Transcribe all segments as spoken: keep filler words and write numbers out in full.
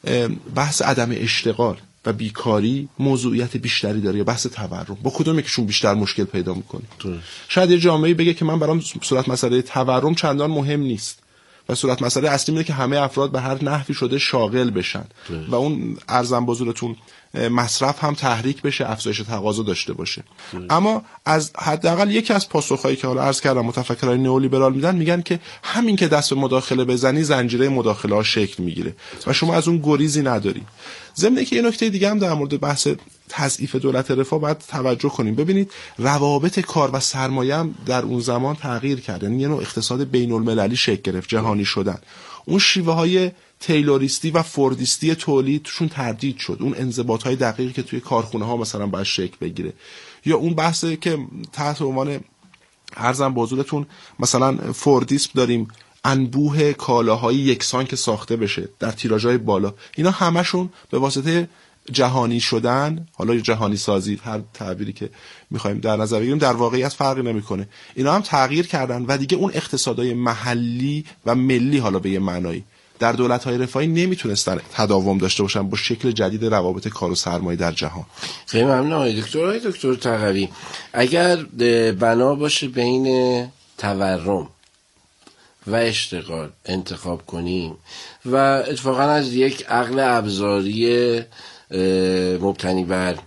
بحث عدم اشتغال و بیکاری موضوعیت بیشتری داره یا بحث تورم؟ با کدوم یکیشون بیشتر مشکل پیدا میکنی؟ شاید یه جامعه بگه که من برام صورت مسئله تورم چندان مهم نیست و صورت مسئله اصلی اینه که همه افراد به هر نحوی شده شاغل بشن ده. و اون ارزم بزرگتون مصرف هم تحریک بشه، افزایش تقاضا داشته باشه ده. اما از حداقل یکی از پاسخهایی که حالا عرض کردم متفکرای نئولیبرال میدن، میگن که همین که دست به مداخله بزنی زنجیره مداخله ها شکل میگیره و شما از اون گریزی نداری. ضمن که یه نکته دیگه هم در مورد بحث تضعیف دولت رفاه باید توجه کنیم. ببینید روابط کار و سرمایه هم در اون زمان تغییر کرد، یعنی یه نوع اقتصاد بین المللی شکل گرفت، جهانی شدن. اون شیوه های تیلوریستی و فوردیستی تولید توشون تردید شد، اون انضباط های دقیقی که توی کارخونه ها مثلا باید شکل بگیره، یا اون بحثی که تحت عنوان عرضم به حضورتون مثلا فوردیسم داریم، انبوه کالاهای یکسان که ساخته بشه در تیراژهای بالا، اینا همشون به واسطه جهانی شدن، حالا جهانی سازی، هر تعبیری که میخوایم در نظر بگیریم، در واقعیت فرقی نمیکنه، اینا هم تغییر کردن و دیگه اون اقتصادهای محلی و ملی حالا به یه معنایی در دولت‌های رفاهی نمیتونستن تداوم داشته باشن با شکل جدید روابط کار و سرمایه در جهان. خیلی ممنون آقای دکتر. آقای دکتر تقوی، اگر بنا باشه بین تورم و اشتغال انتخاب کنیم و اتفاقا از یک عقل ابزاری مبتنی بر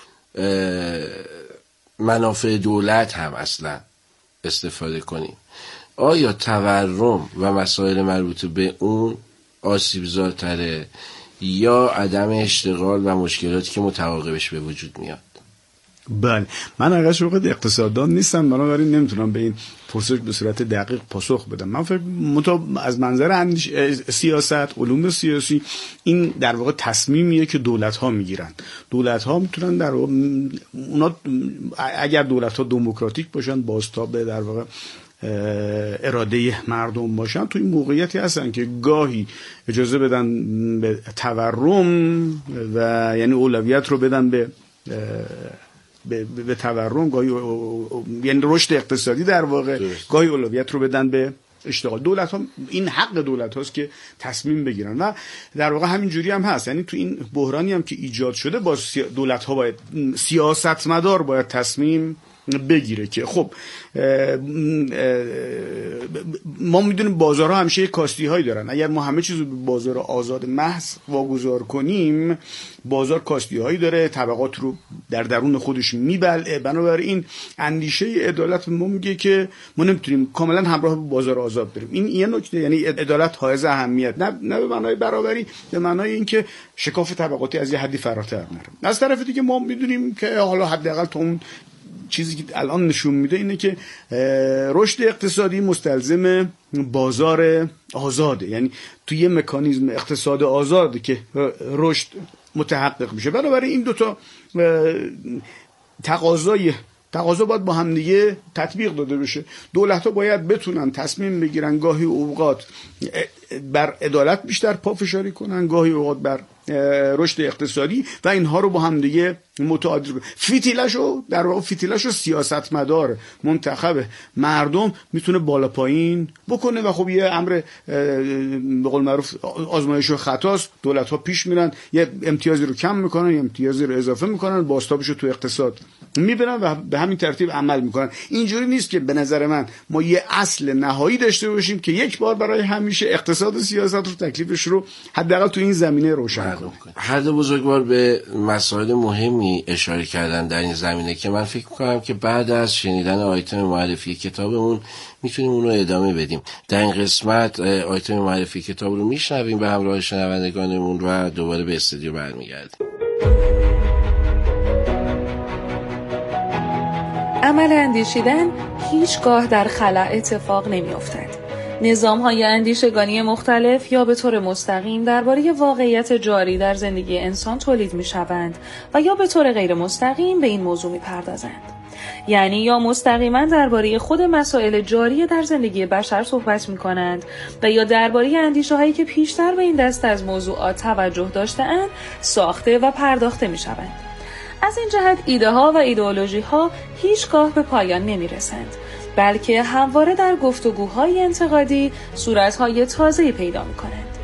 منافع دولت هم اصلا استفاده کنیم، آیا تورم و مسائل مربوط به اون آسیبزاتره یا عدم اشتغال و مشکلاتی که متعاقبش به وجود میاد؟ بله، من اگر شغل اقتصاددان نیستم، بنابراین نمیتونم به این پرسش به صورت دقیق پاسخ بدم. من فکر مطابق از منظر اندیش... سیاست، علوم سیاسی، این در واقع تصمیمیه که دولت ها میگیرن. دولت ها میتونن در واقع اونا اگر دولت ها دموکراتیک باشن، بازتاب در واقع اراده مردم باشن، تو این موقعیتی هستن که گاهی اجازه بدن به تورم و یعنی اولویت رو بدن به به, به تورم، گاهی یعنی رشد اقتصادی در واقع، گاهی اولویت رو بدن به اشتغال. دولت ها این حق دولت هاست که تصمیم بگیرن و در واقع همین جوری هم هست. یعنی تو این بحرانی هم که ایجاد شده، با دولت ها باید، سیاستمدار باید تصمیم بگیره که خب ما میدونیم بازارها همیشه یک کاستی هایی دارن. اگر ما همه چیزو به بازار آزاد محض واگذار کنیم، بازار کاستی هایی داره، طبقات رو در درون خودش میبلعه. بنابراین اندیشه عدالت ما میگه که ما نمیتونیم کاملا همراه با بازار آزاد بریم. این یه نکته، یعنی عدالت حائز اهمیت، نه نه به معنای برابری، به معنای اینکه شکاف طبقاتی از یه حدی فراتر نره. از طرف دیگه ما میدونیم که حالا حداقل تو اون چیزی که الان نشون میده اینه که رشد اقتصادی مستلزم بازار آزاده، یعنی توی یه مکانیزم اقتصاد آزاده که رشد متحقق میشه. بنابراین این دوتا تقاضای تقاضا باید با هم دیگه تطبیق داده بشه. دولت‌ها باید بتونن تصمیم بگیرن، گاهی اوقات بر عدالت بیشتر پافشاری کنن، گاهی اوقات بر رشد اقتصادی، و اینها رو با هم دیگه متعادل کنن. فتیلشو در واقع فتیلشو سیاستمدار منتخب مردم میتونه بالا پایین بکنه و خب یه امر به قول معروف آزمایش و خطاست. دولت‌ها پیش میرن، یه امتیازی رو کم میکنن، یه امتیازی رو اضافه میکنن، بازتابش رو تو اقتصاد میبرن و به همین ترتیب عمل میکنن. اینجوری نیست که به نظر من ما یه اصل نهایی داشته باشیم که یک بار برای همیشه اقتصاد و سیاست رو تکلیفش رو حداقل تو این زمینه روشن کنه. هر دو بزرگوار به مسائل مهمی اشاره کردن در این زمینه که من فکر میکنم که بعد از شنیدن آیتم معرفی کتابمون میتونیم اون رو ادامه بدیم. در این قسمت آیتم معرفی کتاب رو میشنویم به همراه شنوندگانمون و دوباره به استودیو برمیگردیم. عمل اندیشیدن هیچگاه در خلا اتفاق نمی‌افتد. نظام‌های اندیشگانی مختلف یا به طور مستقیم درباره واقعیت جاری در زندگی انسان تولید می‌شوند و یا به طور غیر مستقیم به این موضوع می‌پردازند. یعنی یا مستقیما درباره خود مسائل جاری در زندگی بشر صحبت می‌کنند و یا درباره اندیشه‌هایی که پیشتر به این دسته از موضوعات توجه داشته‌اند ساخته و پرداخته می‌شوند. از این جهت ایده ها و ایدئولوژی ها هیچگاه به پایان نمی رسند، بلکه همواره در گفتگوهای انتقادی صورتهای تازه‌ای پیدا می کنند.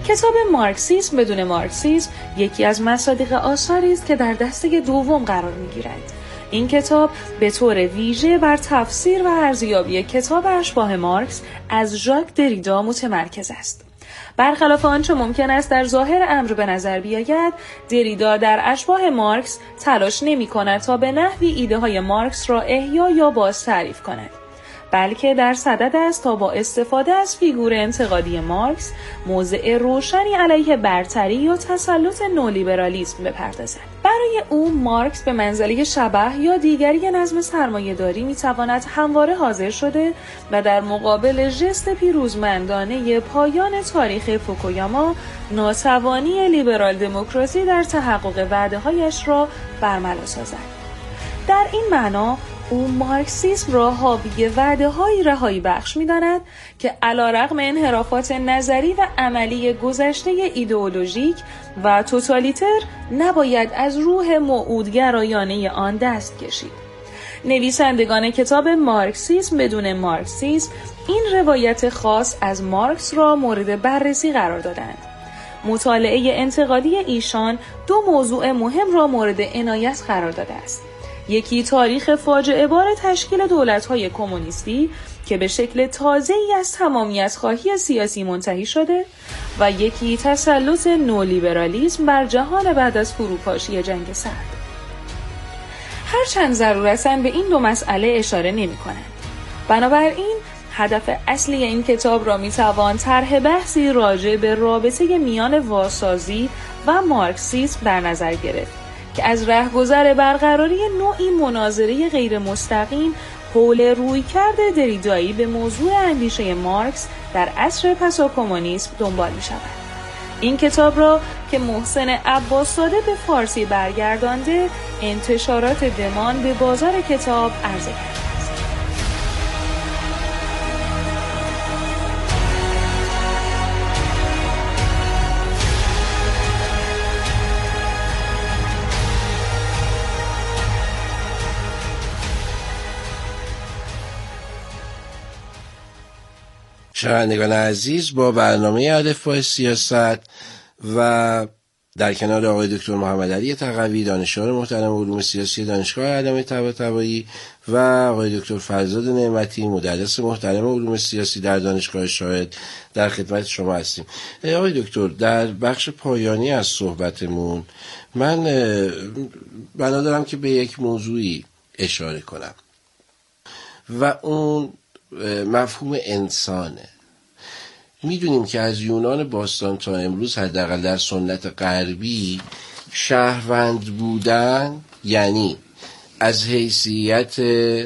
کتاب مارکسیسم بدون مارکسیسم یکی از مصادیق آثاری است که در دسته دوم قرار می‌گیرد. این کتاب به طور ویژه بر تفسیر و ارزیابی کتاب اشباح مارکس از ژاک دریدا متمرکز است. برخلاف آنچه ممکن است در ظاهر امر به نظر بیاید، دریدا در اشباح مارکس تلاش نمی‌کند تا به نحوی ایده‌های مارکس را احیا یا باز تعریف کند، بلکه در صدد است تا با استفاده از فیگور انتقادی مارکس موضع روشنی علیه برتری یا تسلط نولیبرالیسم بپردازد. برای او مارکس به منزله شبح یا دیگری نظم سرمایه‌داری می‌تواند همواره حاضر شده و در مقابل ژست پیروزمندانه پایان تاریخ فوکویاما ناتوانی لیبرال دموکراسی در تحقق وعده‌هایش را برملا سازد. در این معنا او مارکسیسم را حاوی وعده‌های رهایی بخش می‌داند که علی‌رغم انحرافات نظری و عملی گذشته ایدئولوژیک و توتالیتر نباید از روح موعودگرایانه آن دست کشید. نویسندگان کتاب مارکسیسم بدون مارکسیسم این روایت خاص از مارکس را مورد بررسی قرار دادند. مطالعه انتقادی ایشان دو موضوع مهم را مورد عنایت قرار داده است. یکی تاریخ فاجعه بار تشکیل دولت‌های کمونیستی که به شکل تازه‌ای از تمامیت خواهی سیاسی منتهی شده و یکی تسلط نولیبرالیسم بر جهان بعد از فروپاشی جنگ سرد. هرچند ضرورتاً به این دو مسئله اشاره نمی‌کنند. بنابراین هدف اصلی این کتاب را می‌توان طرح بحثی راجع به رابطه میان واسازی و مارکسیسم در نظر گرفت که از رهگذر برقراری نوعی مناظره غیر مستقیم حول رویکرد دریدایی به موضوع اندیشه مارکس در عصر پساکمونیسم دنبال می شود. این کتاب را که محسن عباس‌زاده به فارسی برگردانده، انتشارات دمان به بازار کتاب عرضه کرده. شنوندگان عزیز، با برنامه الفبای سیاست و در کنار آقای دکتر محمد علی تقوی دانشیار محترم علوم سیاسی دانشگاه علامه طباطبایی و آقای دکتر فرزاد نعمتی مدرس محترم علوم سیاسی در دانشگاه شاهد در خدمت شما هستیم. آقای دکتر، در بخش پایانی از صحبتمون من بنا دارم که به یک موضوعی اشاره کنم و اون مفهوم انسانه. میدونیم که از یونان باستان تا امروز حداقل در سنت غربی شهروند بودن یعنی از حیثیت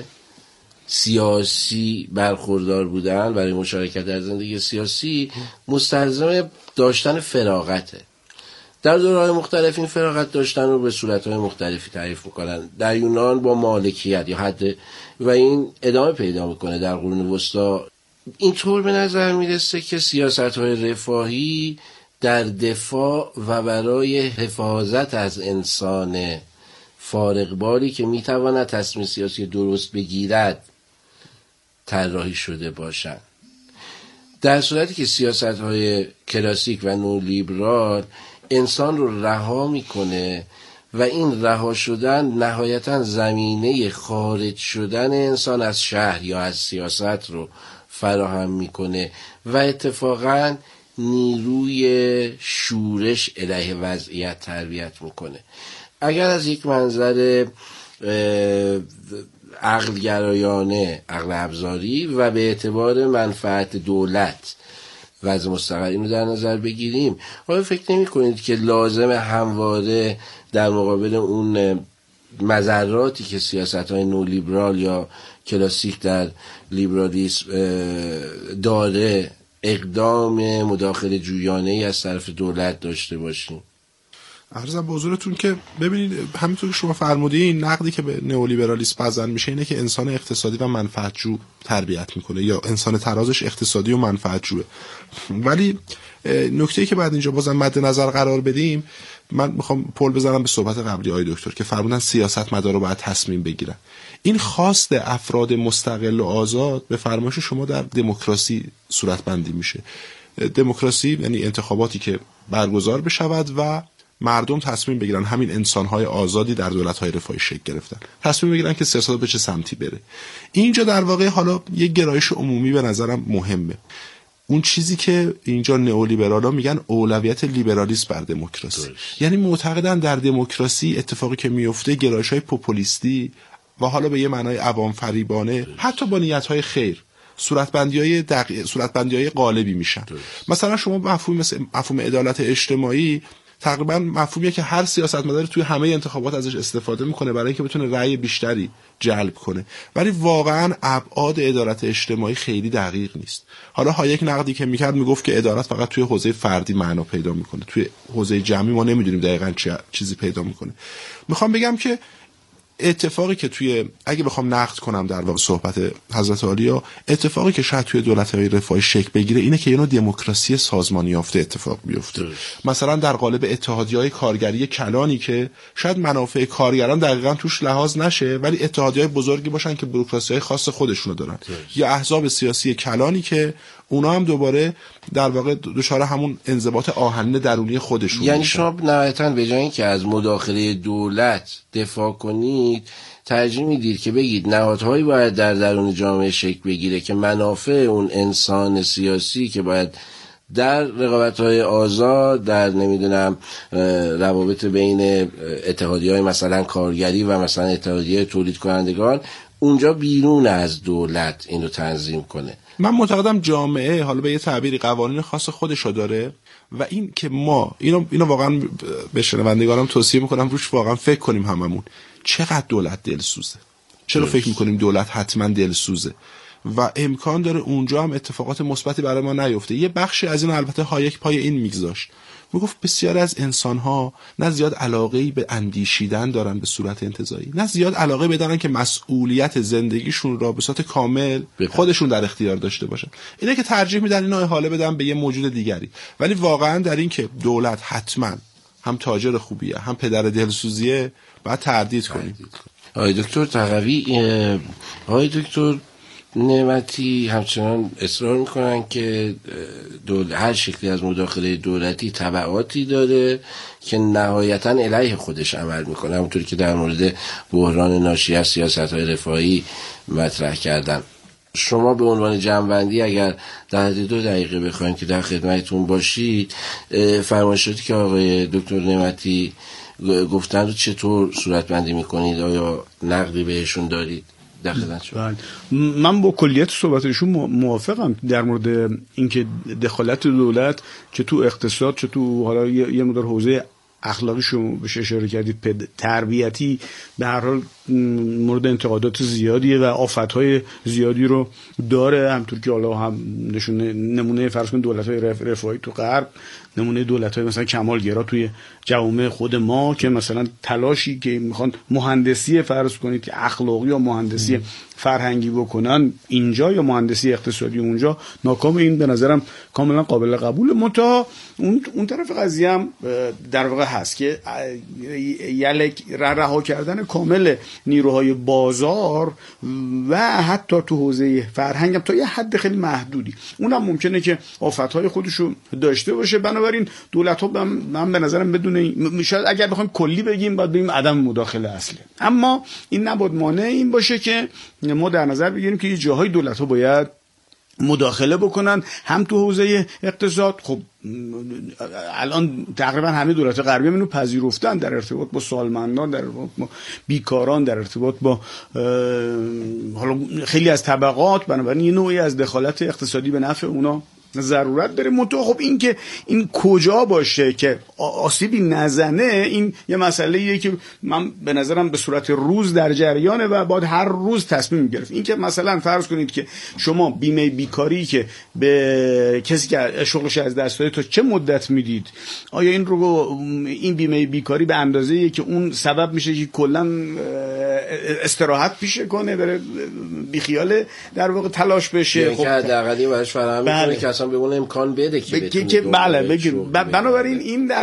سیاسی برخوردار بودن برای مشارکت در زندگی سیاسی مستلزم داشتن فراغته. در دوره‌های مختلف این فراغت داشتن رو به صورت‌های مختلفی تعریف می‌کنن. در یونان با مالکیت یا حد و این ادامه پیدا می‌کنه در قرون وسطی. اینطور به نظر میرسه که سیاست‌های رفاهی در دفاع و برای حفاظت از انسان فارغباری که میتواند تصمیم سیاسی درست بگیرد طراحی شده باشند، در صورتی که سیاست‌های کلاسیک و نولیبرال انسان رو رها میکنه و این رها شدن نهایتاً زمینه خارج شدن انسان از شهر یا از سیاست رو فراهم میکنه و اتفاقاً نیروی شورش علیه وضعیت تربیت میکنه. اگر از یک منظر عقل گرایانه، عقل ابزاری و به اعتبار منفعت دولت وضع مستقر اینو در نظر بگیریم، آیا فکر نمی کنید که لازم همواره در مقابل اون مضراتی که سیاست‌های نولیبرال یا کلاسیک در لیبرالیسم داره اقدام مداخله جویانه‌ای از طرف دولت داشته باشیم؟ عرضم به حضورتون که ببینید همینطور که شما فرمودید این نقدی که به نئولیبرالیسم بزن میشه اینه که انسان اقتصادی و منفعتجو تربیت میکنه یا انسان ترازش اقتصادی و منفعتجوه. ولی نکته‌ای که بعد اینجا بازم مد نظر قرار بدیم، من میخوام پل بزنم به صحبت قبلی آقای دکتر که فرمودن سیاستمدارا رو باید تصمیم بگیرن. این خواست افراد مستقل و آزاد به فرمایش شما در دموکراسی صورت بندی میشه. دموکراسی یعنی انتخاباتی که برگزار بشود و مردم تصمیم بگیرن، همین انسان‌های آزادی در دولت‌های رفاهی شکل گرفتن، تصمیم بگیرن که سیاست به چه سمتی بره. اینجا در واقع حالا یک گرایش عمومی به نظرم مهمه. اون چیزی که اینجا نئولیبرالا میگن اولویت لیبرالیسم بر دموکراسی. درست. یعنی معتقدن در دموکراسی اتفاقی که میفته گرایش‌های پوپولیستی و حالا به یه معنای عوام فریبانه، درست، حتی با نیت‌های خیر، صورتبندی‌های دقیق، صورتبندی‌های قالبی میشن. درست. مثلا شما مفهوم مثل مفهوم عدالت اجتماعی تقریبا مفهومیه که هر سیاستمدار توی همه انتخابات ازش استفاده میکنه برای اینکه بتونه رأی بیشتری جلب کنه، ولی واقعا ابعاد عدالت اجتماعی خیلی دقیق نیست. حالا هایک نقدی که میکرد میگفت که عدالت فقط توی حوزه فردی معنا پیدا میکنه، توی حوزه جمعی ما نمیدونیم دقیقاً چه چیزی پیدا میکنه. میخوام بگم که اتفاقی که توی، اگه بخوام نقد کنم در واقع صحبت حضرت عالیا، اتفاقی که شاید توی دولت‌های رفاهی شکل بگیره اینه که یه نوع دموکراسی سازمانی یافته اتفاق بیفته. مثلا در قالب اتحادیه‌های کارگری کلانی که شاید منافع کارگران دقیقاً توش لحاظ نشه، ولی اتحادیه‌های بزرگی باشن که بوروکراسی‌های خاص خودشونو دارن، یا احزاب سیاسی کلانی که اونا هم دوباره در واقع دچار همون انضباط آهنین درونی خودشون. یعنی شما نهایتاً به جای اینکه از مداخله دولت دفاع کنید ترجیح میدید که بگید نهادهایی باید در درون جامعه شکل بگیره که منافع اون انسان سیاسی که باید در رقابت‌های آزاد، در نمیدونم روابط بین اتحادیه‌های مثلا کارگری و مثلا اتحادیه تولید کنندگان اونجا بیرون از دولت اینو تنظیم کنه. من معتقدم جامعه حالا به یه تعبیری قوانین خاص خودشو داره و این که ما اینو اینو واقعا به شنوندگانم توصیه میکنم روش واقعا فکر کنیم هممون. چقدر دولت دلسوزه؟ چرا فکر میکنیم دولت حتما دلسوزه؟ و امکان داره اونجا هم اتفاقات مثبتی برای ما نیفته. یه بخشی از این البته هایک پای این میگذاشت، میگفت بسیار از انسان‌ها نه زیاد علاقه‌ای به اندیشیدن دارن به صورت انتزاعی، نه زیاد علاقه بدارن که مسئولیت زندگیشون را به صورت کامل خودشون در اختیار داشته باشن. اینه که ترجیح میدن اینو احاله بدن به یه موجود دیگری. ولی واقعا در این که دولت حتما هم تاجر خوبیه هم پدر دلسوزیه باید تردید کنیم. آقای دکتر تقوی، آقای دکتر نعمتی همچنان اصرار میکنن که دول... هر شکلی از مداخله دولتی تبعاتی داره که نهایتاً علیه خودش عمل میکنه، همونطوری که در مورد بحران ناشی از سیاست‌های رفاهی مطرح کردن. شما به عنوان جمع‌بندی اگر در حد دو دقیقه بخواید که در خدمتتون باشید، فرمایشاتی که آقای دکتر نعمتی گفتن رو چطور صورتبندی میکنید؟ آیا نقدی بهشون دارید؟ من با کلیت صحبتشون موافقم در مورد اینکه دخالت دولت چه تو اقتصاد چه تو حالا یه مقدار حوزه اخلاقیشو بهش اشاره کردید، تربیتی، به هر حال مورد انتقادات زیادیه و آفت‌های زیادی رو داره. همطور که حالا هم نشون نمونه فرض کن دولت‌های رفاهی تو غرب، نمونه دولت‌های مثلا کمالگرا توی جوامع خود ما که مثلا تلاشی که میخوان مهندسی فرض کنید که اخلاقی یا مهندسی فرهنگی بکنن اینجا یا مهندسی اقتصادی اونجا ناکام، این به نظرم کاملا قابل قبول. منتها اون اون طرف قضیه هم در واقع هست که یلک رها کردن کامل نیروهای بازار و حتی تو حوزه فرهنگ هم تا یه حد خیلی محدودی اونم ممکنه که آفت‌های خودشو داشته باشه. بنابراین دولت‌ها من به نظرم بدون شاید اگر بخوایم کلی بگیم باید بگیم عدم مداخله اصلی، اما این نباید مانع این باشه که ما در نظر بگیریم که یه جاهای دولت‌ها باید مداخله بکنن، هم تو حوزه اقتصاد. خب الان تقریبا همه دولت‌های غربی اینو پذیرفتن در ارتباط با سالمندان، در ارتباط با بیکاران، در ارتباط با حالا خیلی از طبقات. بنابراین یه نوعی از دخالت اقتصادی به نفع اونا ضرورت داره. منتها خب این که این کجا باشه که آسیبی نزنه، این یه مسئله‌ایه که من به نظرم به صورت روز در جریانه و باید هر روز تصمیم گرفت. این که مثلا فرض کنید که شما بیمه بیکاری که به کسی که شغلش از دست داده تا چه مدت میدید، آیا این رو این بیمه بیکاری به اندازه‌ای که اون سبب میشه که کلا استراحت پیشه کنه، بره بیخیال در واقع تلاش بشه؟ خب حداقل براش فراهم می‌کنه که اصلا به اون امکان بده که بگه که بله بگیر. بنابراین این در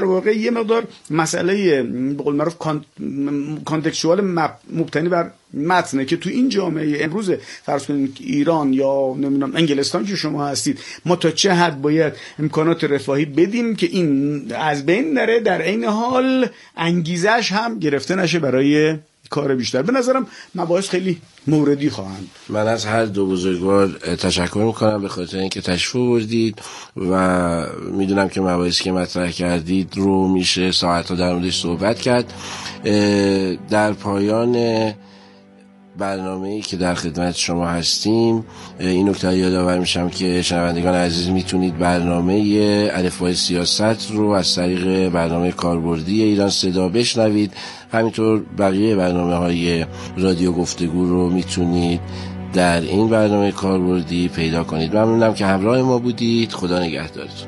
در واقع یه مقدار مسئله به قول معروف کانتکچوال مبتنی بر متنه که تو این جامعه امروز فرض کنید ایران یا نمیدونم انگلستان که شما هستید، ما تا چه حد باید امکانات رفاهی بدیم که این از بین نره، در عین حال انگیزش هم گرفته نشه برای کار بیشتر. به نظرم مباحث خیلی موردی خواهند. من از هر دو بزرگوار تشکر میکنم به خاطر اینکه تشریف آوردید و میدونم که مباحثی که مطرح کردید رو میشه ساعت‌ها در موردش صحبت کرد. در پایان برنامه‌ای که در خدمت شما هستیم این نکته یادآور میشم که شنوندگان عزیز میتونید برنامه الفبای سیاست رو از طریق برنامه کاربردی ایران صدا بشنوید. همینطور بقیه برنامه‌های رادیو گفتگو رو میتونید در این برنامه کاربردی پیدا کنید. ممنونم که همراه ما بودید. خدا نگهدارتون.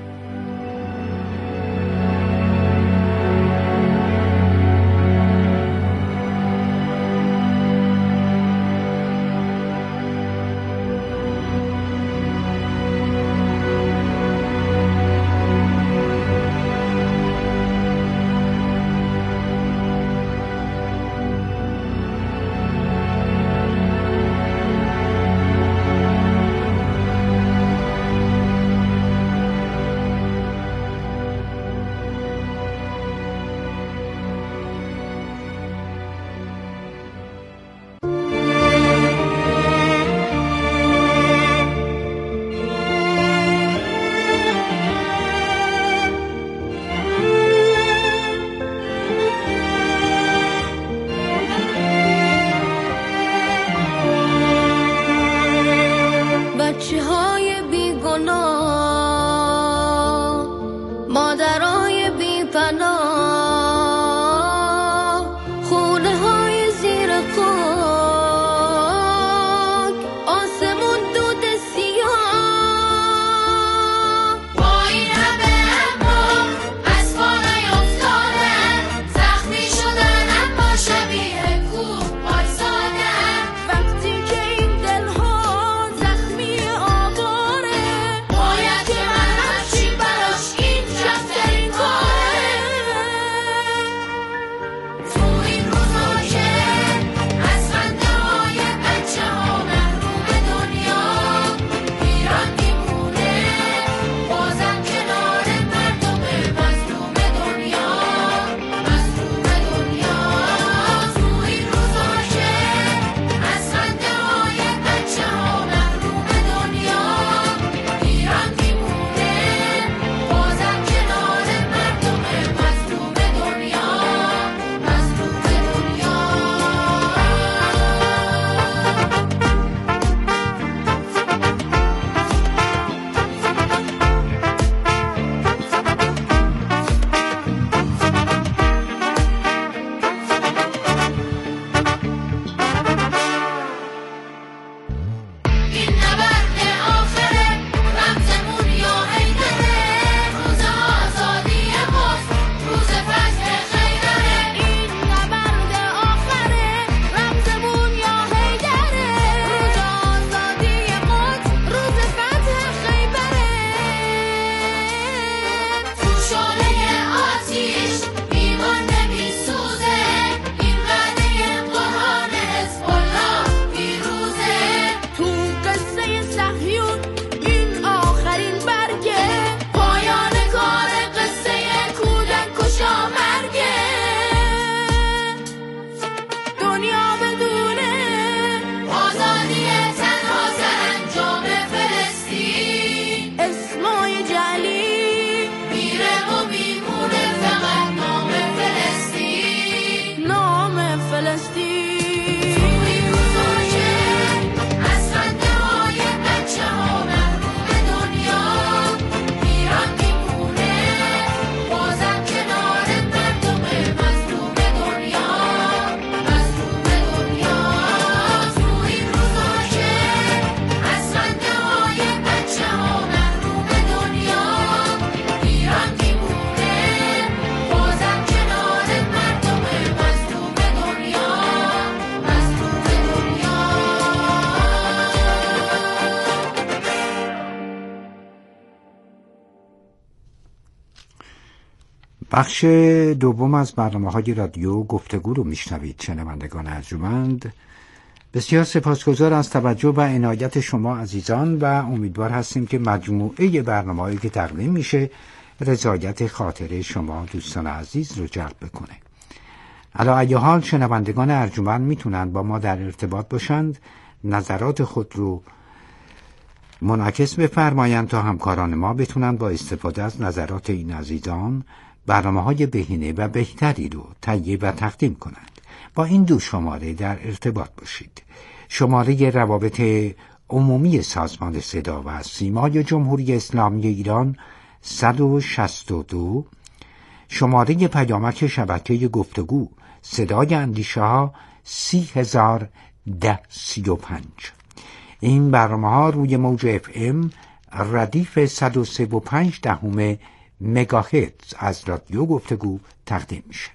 بخش دوم از برنامه‌های رادیو گفتگو رو میشنوید شنوندگان ارجمند. بسیار سپاسگزار از توجه و عنایت شما عزیزان و امیدوار هستیم که مجموعه برنامه‌هایی که تقدیم میشه رضایت خاطر شما دوستان عزیز رو جلب بکنه. علی ای حال شنوندگان ارجمند میتونن با ما در ارتباط باشند، نظرات خود رو منعکس بفرمایند تا همکاران ما بتونن با استفاده از نظرات این عزیزان برنامه‌های بهینه و بهتری رو تهیه و تقدیم کنند. با این دو شماره در ارتباط باشید. شماره روابط عمومی سازمان صدا و سیمای جمهوری اسلامی ایران صد و شصت و دو، شماره پیامک شبکه گفتگو صدای اندیشه ها سی هزار ده سی و پنج. این برنامه ها روی موج اف ام ردیف صد و سه و پنج دهم مگاهرتز از رادیو گفتگو تقدیم میشه.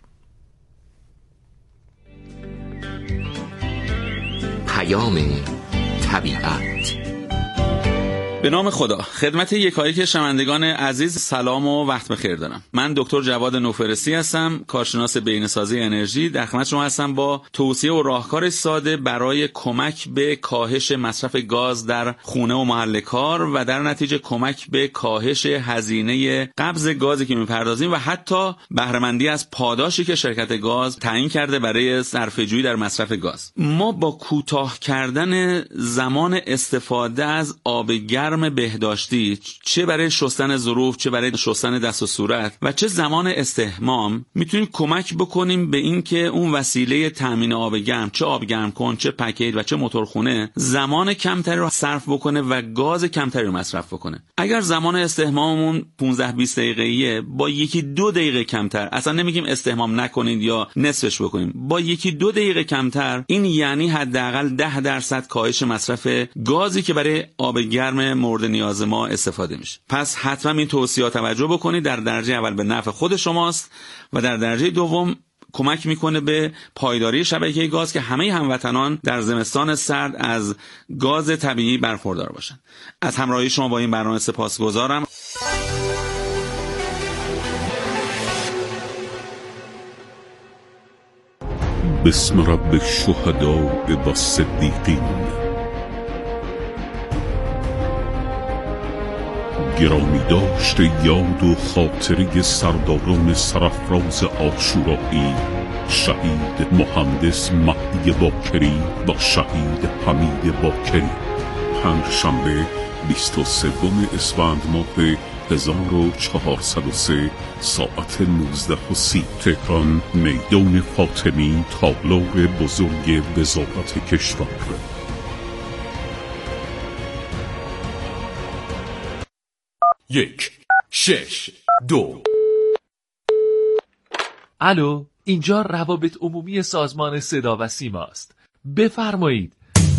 پیام طبیعت. به نام خدا، خدمت یکایک شنوندگان عزیز سلام و وقت بخیر دارم. من دکتر جواد نوفرسی هستم، کارشناس بهینه‌سازی انرژی. در خدمت شما هستم با توصیه و راهکار ساده برای کمک به کاهش مصرف گاز در خونه و محل کار و در نتیجه کمک به کاهش هزینه قبض گازی که می‌پردازیم و حتی بهره‌مندی از پاداشی که شرکت گاز تعیین کرده برای صرفه‌جویی در مصرف گاز. ما با کوتاه کردن زمان استفاده از آب گرم بهداشتی، چه برای شستن ظروف، چه برای شستن دست و صورت و چه زمان استحمام، میتونیم کمک بکنیم به این که اون وسیله تامین آب گرم، چه آب گرم کن، چه پکیج و چه موتورخونه، زمان کمتری رو صرف بکنه و گاز کمتری رو مصرف بکنه. اگر زمان استحماممون پانزده بیست دقیقه‌ایه، با یکی دو دقیقه کمتر، اصلا نمیگیم استحمام نکنید یا نصفش بکنیم، با یکی دو دقیقه کمتر، این یعنی حداقل ده درصد کاهش مصرف گازی که برای آب گرم مورد نیاز ما استفاده میشه. پس حتما این توصیه‌ها توجه بکنید. در درجه اول به نفع خود شماست و در درجه دوم کمک میکنه به پایداری شبکه گاز که همه هموطنان در زمستان سرد از گاز طبیعی برخوردار باشن. از همراهی شما با این برنامه سپاسگزارم. بسم رب الشهداء و الصدیقین. گرامی داشت یاد و خاطره سرداران سرافراز عاشورایی، شهید مهندس مهدی باکری و شهید حمید باکری. پنجشنبه بیست و سوم اسفند ماه هزار و چهارصد و سه ساعت نوزده و سی. تهران، میدان فاطمی، تالار بزرگ وزارت کشور. یک شش دو. الو، اینجا روابط عمومی سازمان صدا و سیما است. بفرمایید.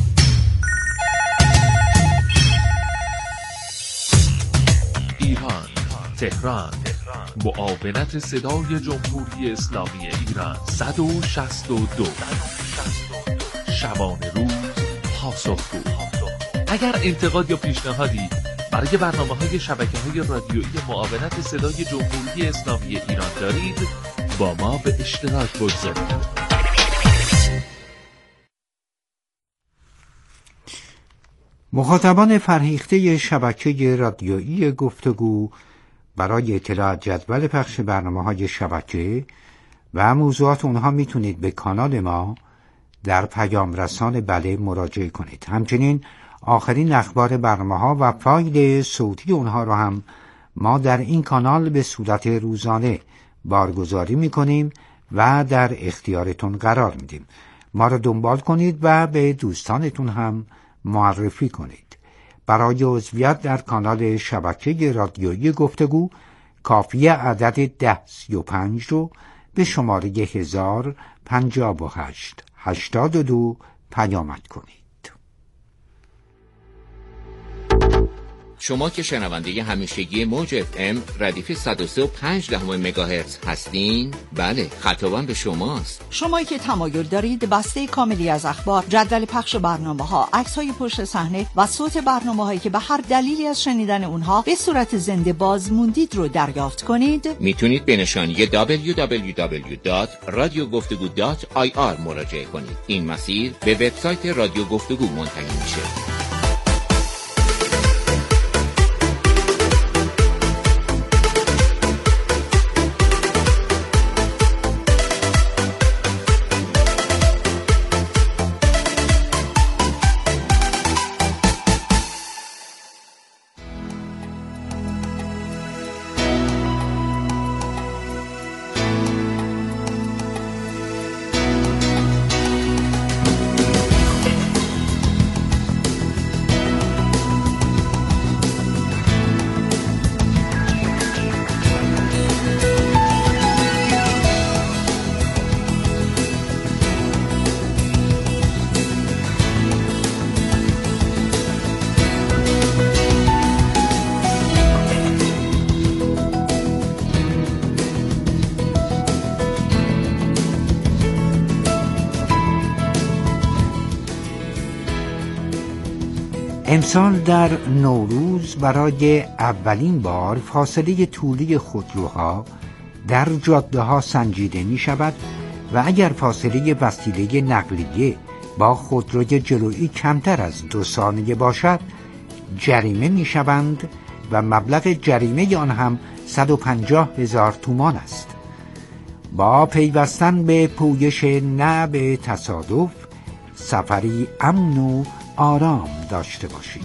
ایران، تهران، معاونت صدای جمهوری اسلامی ایران صد و شصت و دو. شبانه روز پاسخگو. اگر انتقاد یا پیشنهادی برای برنامه‌های شبکه‌های رادیویی معاونت صدای جمهوری اسلامی ایران دارید، با ما به اشتراک بگذارید. مخاطبان فرهیخته شبکه رادیویی گفتگو برای اطلاع از جدول پخش برنامه‌های شبکه و موضوعات اونها میتونید به کانال ما در پیام رسان بله مراجعه کنید. همچنین آخرین اخبار برنامه‌ها و فایل صوتی اونها رو هم ما در این کانال به صورت روزانه بارگذاری میکنیم و در اختیارتون قرار میدیم. ما رو دنبال کنید و به دوستانتون هم معرفی کنید. برای عضویت در کانال شبکه رادیویی گفتگو کافیه عدد ده سی و پنج رو به شماره هزار پنجاه و هشت هشتاد و دو پیامک کنید. شما که شنونده همیشگی موج اف ام ردیف صد و سه و پنج دهم مگاهرتز هستین، بله خطابم به شماست. شما که تمایل دارید بسته کاملی از اخبار، جدول پخش برنامه‌ها، عکس‌های پشت صحنه و صوت برنامه‌هایی که به هر دلیلی از شنیدن اونها به صورت زنده باز موندید رو دریافت کنید، میتونید به نشانی دبلیو دبلیو دبلیو دات رادیو گفتگو دات آی آر مراجعه کنید. این مسیر به وبسایت رادیو گفتگو منتهی میشه. امسال در نوروز برای اولین بار فاصله طولی خودروها در جاده ها سنجیده می شود و اگر فاصله وسیله نقلیه با خودروی جلویی کمتر از دو ثانیه باشد جریمه می شوند و مبلغ جریمه آن هم صد و پنجاه هزار تومان است. با پیوستن به پویش نه به تصادف، سفری امن و آرام داشته باشید.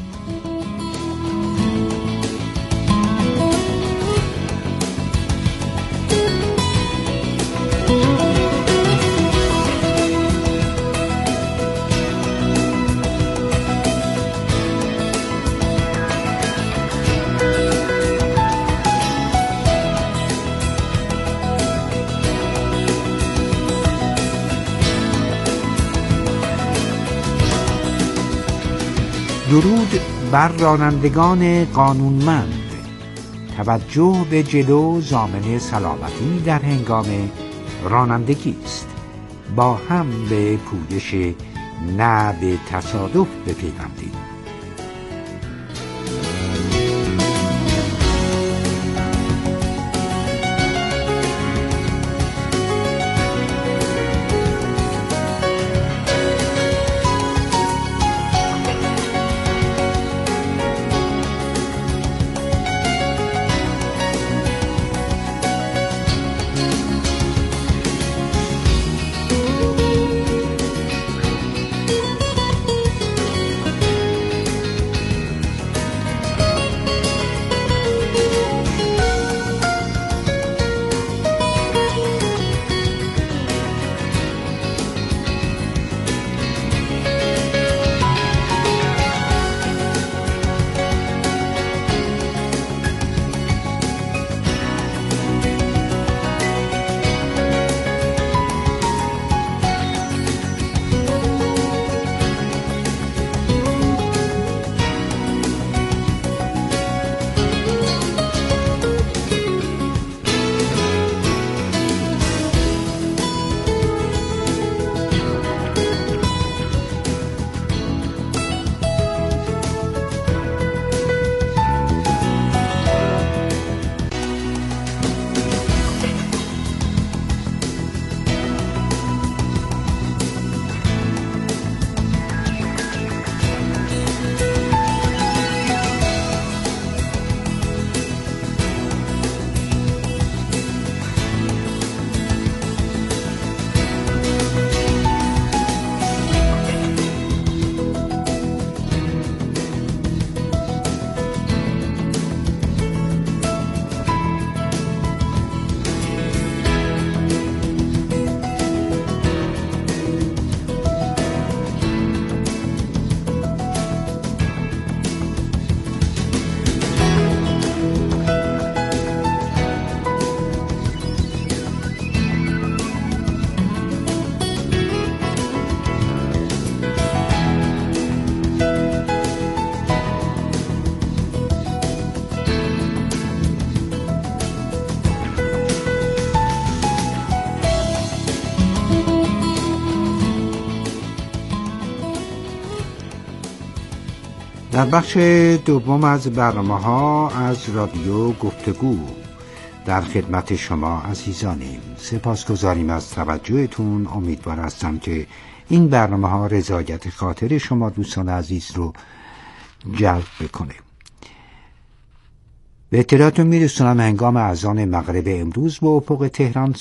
درود بر رانندگان قانونمند. توجه به جلو ضامن سلامتی در هنگام رانندگی است. با هم به پویش نه به تصادف بپیوندید. در بخش دوم از برنامه ها از رادیو گفتگو در خدمت شما عزیزانیم. سپاسگزاریم از توجهتون. امیدوار هستم که این برنامه ها رضایت خاطر شما دوستان عزیز رو جلب بکنه. به اطلاعتون میرسونم هنگام اذان مغرب امروز به افق تهران